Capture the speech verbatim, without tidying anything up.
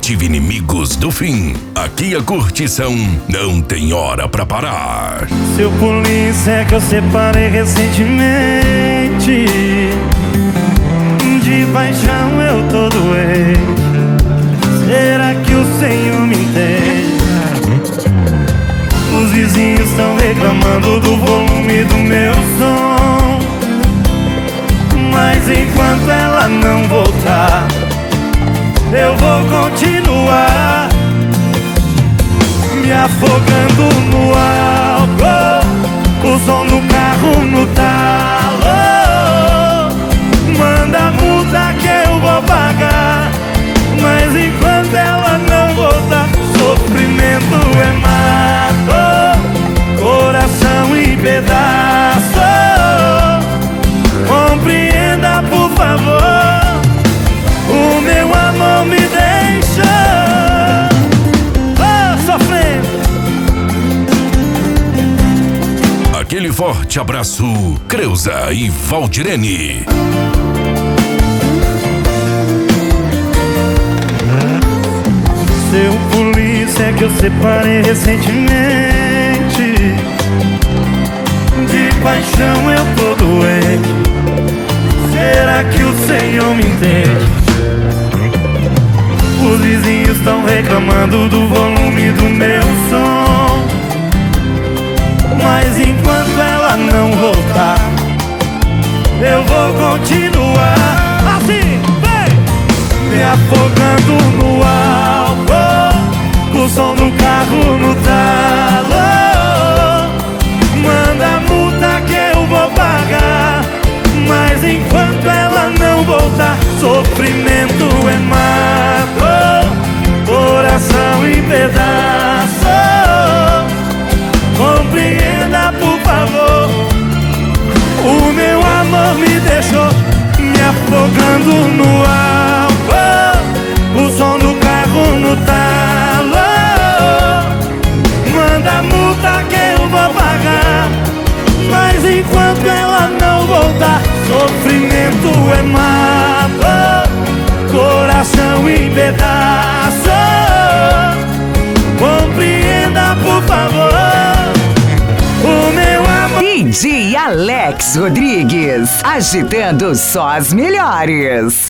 tive inimigos do fim. Aqui a curtição não tem hora pra parar. Seu polícia é que eu separei recentemente. De paixão eu tô doente. Será que o Senhor me entende? Os vizinhos estão reclamando do volume do meu som, mas enquanto ela não voltar, eu vou continuar me afogando no álcool, o som do carro no talo. Manda a multa que eu vou pagar, mas enquanto ela não voltar, sofrimento é mato, coração em pedaço. Compreenda, por favor, o meu amor me deixa oh, sofrendo. Aquele forte abraço, Creuza e Valdirene. Seu polícia é que eu separei recentemente. De paixão eu tô doente. Será que o Senhor me entende? Os vizinhos estão reclamando do volume do meu som, mas enquanto ela não voltar, eu vou continuar assim, vem! Me afogando no álcool, o som do carro no talo. Manda a multa que eu vou pagar, mas enquanto ela não voltar, sofrimento é mato, coração em pedaço. Compreenda, por favor, o meu amor me deixou me afogando no álcool, o som do carro no talo. Manda a multa que eu vou pagar, mas enquanto ela não voltar, sofrimento é mato, coração em pedaço. Compreenda, por favor, o meu amor. D J Alex Rodrigues, agitando só as melhores.